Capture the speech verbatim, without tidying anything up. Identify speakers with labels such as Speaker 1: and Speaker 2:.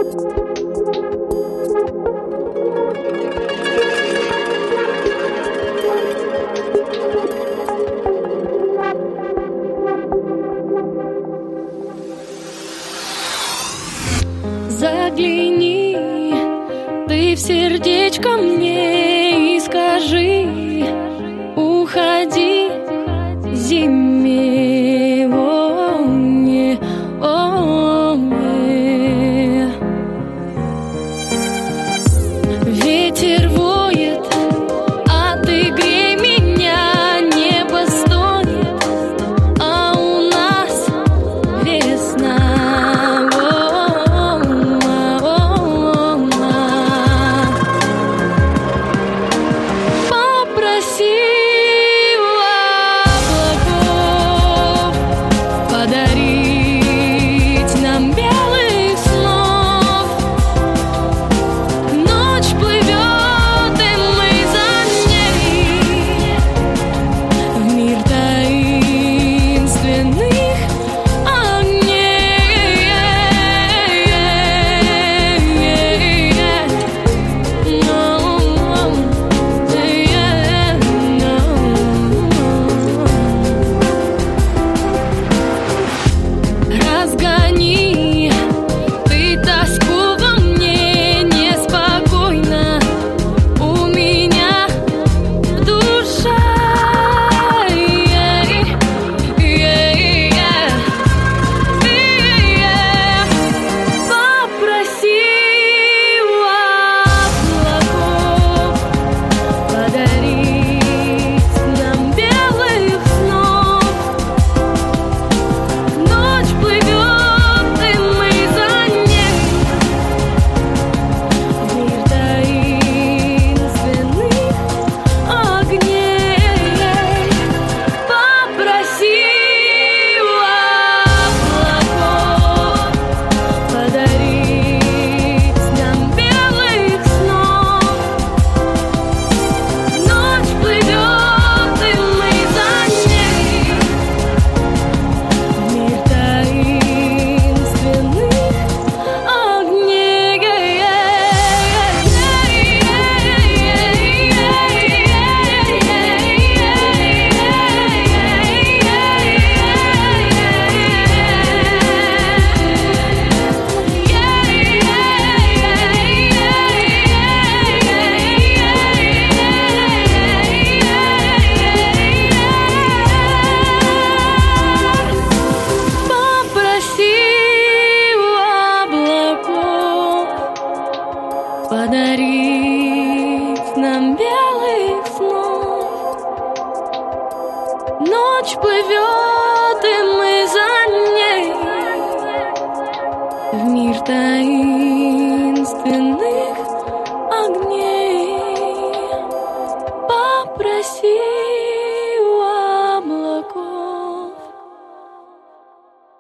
Speaker 1: Загляни ты в сердечко мне и скажи: уходи зиме, о, не, о, не. Ветер воет, а ты грей меня, небо стонет, а у нас весна. Разгони ты тоску во мне, неспокойно у меня в душе. Попроси у облаков подарить нам белых снов. Ночь плывет, и мы за ней в мир таинственных огней. Попроси у облаков подарить нам белых снов. Ночь плывет, и мы за ней в мир таинственных огней. Попроси у облаков подарить нам белых снов. Ночь плывет, и мы за ней в мир таинственных огней. Попроси